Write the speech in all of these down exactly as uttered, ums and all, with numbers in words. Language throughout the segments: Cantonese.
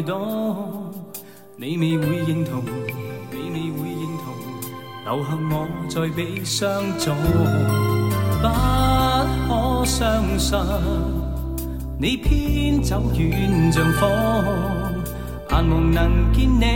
多，你未会认同，你未会认同，留下我在悲伤中，不可相信，你偏走远像风，盼望能见你，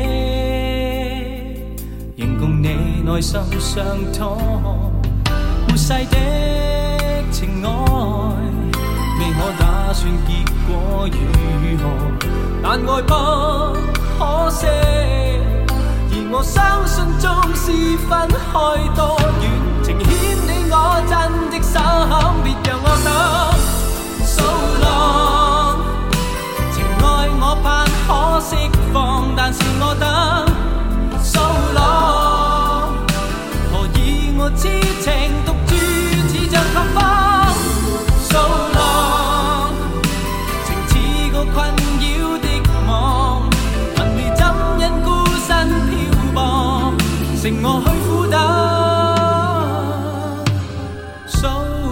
仍共你内心相通，末世的情爱，未可打算结果如何，但愛不可惜，而我相信縱是分開多遠，情牽你我真的心，別讓我等。So long， 情愛我盼可釋放，但是我等。So long， 何以我痴情獨住似像狂風。So long， 情似個困擾的夢，問你怎因孤身漂泊，剩我去苦等。So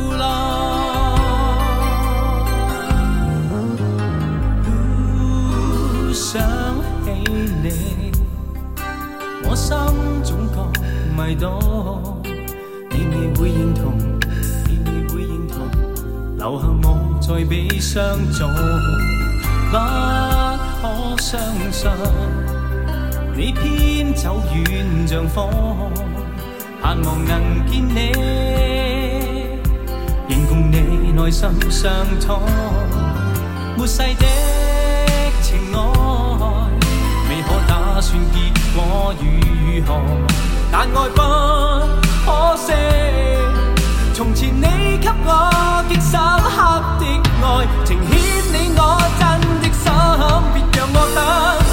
long， 想起你，我心總覺迷倒，你未會認同，你未會認同，留下我在悲傷中，不可相信，你偏走遠像風，盼望能見你，仍共你內心相通，末世的情愛，未可打算結果如何，但愛不可惜，從前你給我極深刻的愛，情牽你我真的心，別讓我等。